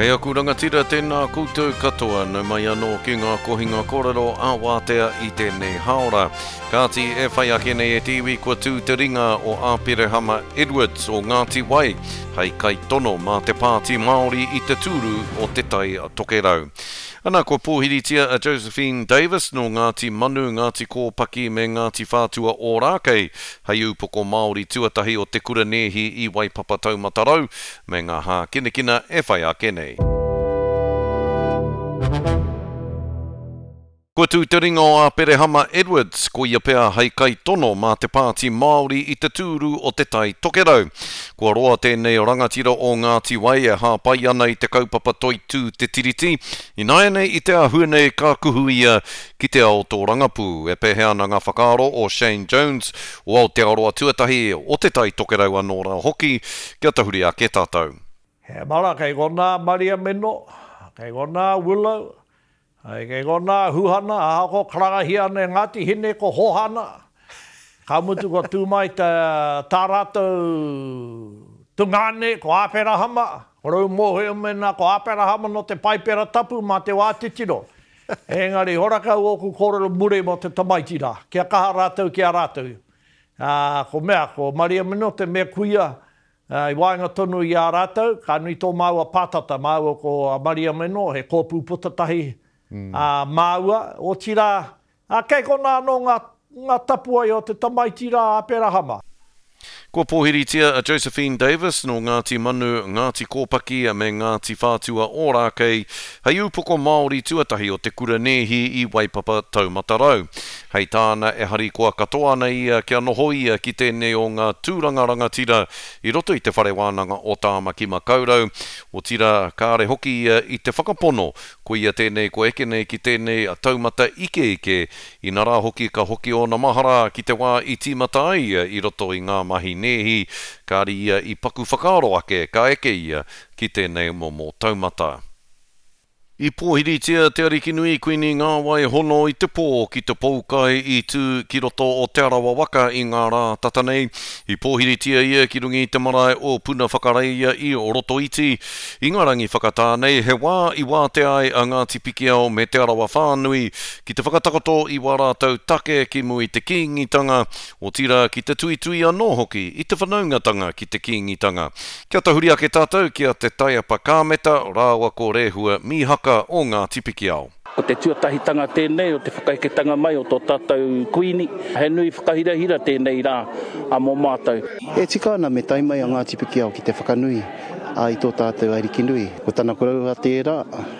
Kei aku rangatira tēnā koutou katoa no mai anō ki ngā kohinga kōrero a wātea I tēnei haora. Kāti e whai ake nei e tiwi kua tū te ringa o Āpirehama Edwards o Ngāti Wai, hei kai tono mā te pāti Māori I te tūru o te tai tokerau. Ana ko pōhiritia a Josephine Davis no Ngāti Manu, Ngāti Kōpaki me Ngāti Whātua o Rākei, hei upoko Māori tuatahi o te kura nehi I Waipapa Taumatarau, me ngā hā kinekina e whai ake nei. Ko tū te ringa o Āpirehama Edwards, ko ia pēr hei kai tono mā te pāti Māori I te tūru o te tai tokerau. Ko roa tēnei rangatira o Ngāti Wai e hāpai ana I te kaupapa toitū te tiriti, I nai nei I te ahua nei ka kuhuia ki te ao tō rangapu, e pēhea ana ngā whakaaro o Shane Jones o Aotearoa tuatahi o te tai tokerau anō rā hoki, kia tahuri a ke tātou. He mara, kei gona Maria Meno, kei gona Willow, kei gona Huhana, a hako karangahia ne Ngāti Hine ko Hohana. Ka mutu ko tūmai tā rātou tungane ko Āpirehama, rau mōheo mena ko Āpirehama no te paipera tapu mā te wātitiro. Engari, horakau oku kōrero mure mo te tamaitira, kia kaha rātou, kia rātou. Ko mea, ko Maria Meno te mea kuia, I wainga tonu I a rātou, ka nui tō maua pātata, maua ko Maria Meno, he kōpū putatahi maua, o tira, kei kona anō ngā tapua I o te tamaitira Āpirehama. Ko pōhiritia a Josephine Davis no Ngāti Manu, Ngāti Kōpaki me Ngāti Whātua o Rākei, hei upoko Māori tuatahi o te kura nehi I Waipapa Taumatarau. Hei tāna e hari koa katoa nei kia noho ia ki tēnei o ngā tūranga rangatira I roto I te whare wānanga o Tāmaki Makaurau, o tira kāre hoki I te whakapono, ko ia tēnei ko eke nei ki tēnei a taumata ike, I nā rā hoki ka hoki o na mahara ki te wā I tīmata ai I roto I ngā mahi nehi, kāri ia I paku whakaaro ake, ka eke ia ki tēnei mō taumata. I pōhiritia te arikinui kuini ngā wai hono I te pō ki te poukai I tū ki roto o te arawa waka I ngā rā tatanei. I pōhiritia ia ki rungi te marae o puna whakareia I o roto iti. I ngā rangi whakatānei he wā I wā te ai a Ngāti Pikiao me te arawa whānui ki te whakatakoto I wā rātou take ki mui te kīngitanga o tira ki te tuitui anō hoki I te whanaungatanga ki te kīngitanga. Kia tahuri ake tātou kia te taiapa kāmeta rāua ko rehua mihaka o Ngāti Pikiao. O te tuatahitanga tēnei, o te whakaiketanga mai o tō tātou kuini, he nui whakahirahira tēnei rā a mō mātou. E tika ana me tai mai a Ngāti Pikiao ki te whakanui I tō tātou arikinui. Ko tāna korau a tērā,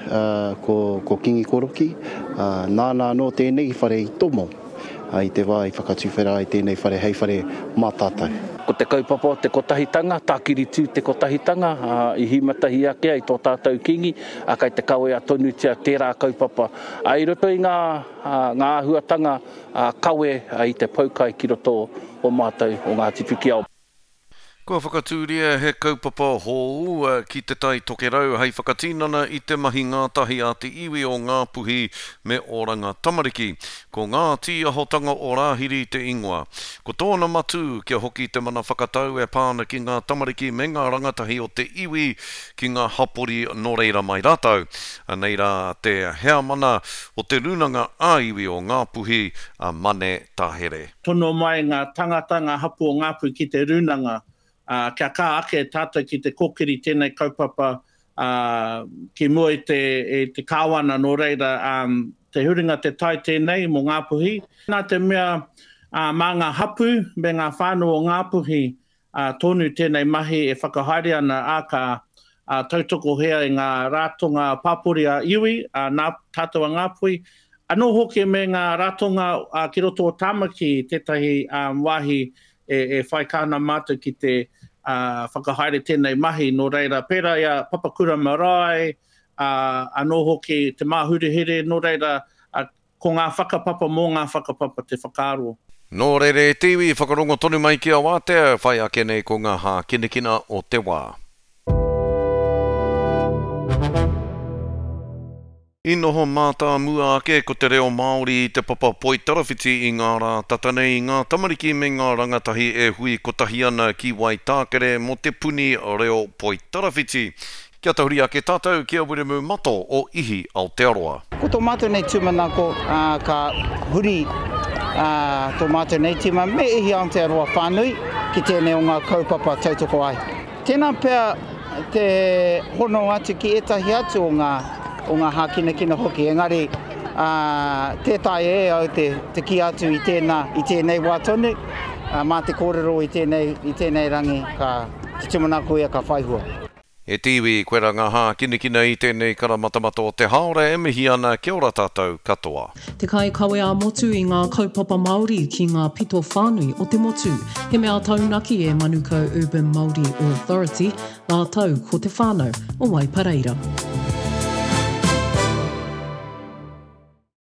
ko Kingi Koroki, nāna no tēnei whare I tomo. I te wā I whakatuwhera I tēnei whare hei whare mātātou. Ko te kaupapa o te kotahitanga, tākiri tū te kotahitanga, I himatahi ake ai tō tātou kingi, kai te kawe a tonu tia tērā kaupapa. I roto I ngā ahuatanga kawe I te paukai ki roto o mātou o Ngāti Pikiao. Kua whakatūria he kaupapa hou ki te tai tokerau hei whakatīnana I te mahi ngātahi a te iwi o ngā puhi me oranga tamariki, ko Ngāti ahotanga o Rāhiri te ingoa. Ko tōna matu kia hoki te mana whakatau e pāna ki ngā tamariki me ngā rangatahi o te iwi ki ngā hapori no reira mai rātau. Nei rā te hea mana o te runanga a iwi o ngā puhi a Mane Tahere. Tono mai ngā tangata ngā hapu o ngā puhi ki te runanga. Kia kā ake tātou ki te kokiri tēnei kaupapa ki mua te kāwana no reira te huringa te tai tēnei mō Ngāpuhi. Nā te mea mā ngā hapu me ngā whānau o Ngāpuhi tonu tēnei mahi e whakahaere ana ka tautoko hea I ngā rātonga pāpori a iwi, nā tātou a Ngāpuhi. Anō hoki me ngā rātonga ki roto o Tāmaki tētahi wāhi e whai kāna mātou ki te whakahaere tēnei mahi no reira pēra ia Papakura Marae, anō hoki te māhurehere no reira ko ngā whakapapa mō ngā whakapapa te whakaaro. Nō reire tiwi whakarongo tonu mai ki a wātea, whai ake nei ko ngā hā kinekina o te wā. I noho mātā mua ake ko te reo Māori I te papa poitarawhiti I ngā rā tatanei ngā tamariki me ngā rangatahi e hui kotahi ana ki Waitākere mo te puni reo poitarawhiti. Kia tahuri a ke tātou kia wiremu mato o Ihi Aotearoa. Ko tō mātou nei tūmanako ka huri tō mātou nei tima me Ihi Aotearoa whānui ki tēnei o ngā kaupapa tautoko ai. Tēnā pēr te hono atu ki etahi atu o ngā hākina hoki. Engari, tētai au te ki atu i tēnei wā tonu, mā te kōrero i tēnei rangi ka te tūmanako ia ka whaihua. E tiwi koe ra ngā hākinakina i tēnei karamatamato o te haore e mihi ana kia ora tātou katoa. Te kai kawe a motu i ngā kaupapa Māori ki ngā pito whānui o te motu. He mea taunaki e Manukau Urban Māori Authority, ngā tau ko te whānau o Waipareira.